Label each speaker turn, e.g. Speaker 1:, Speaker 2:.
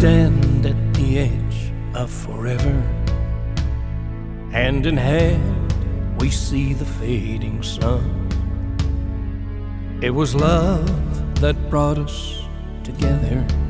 Speaker 1: stand at the edge of forever. Hand in hand, we see the fading sun. It was love that brought us together.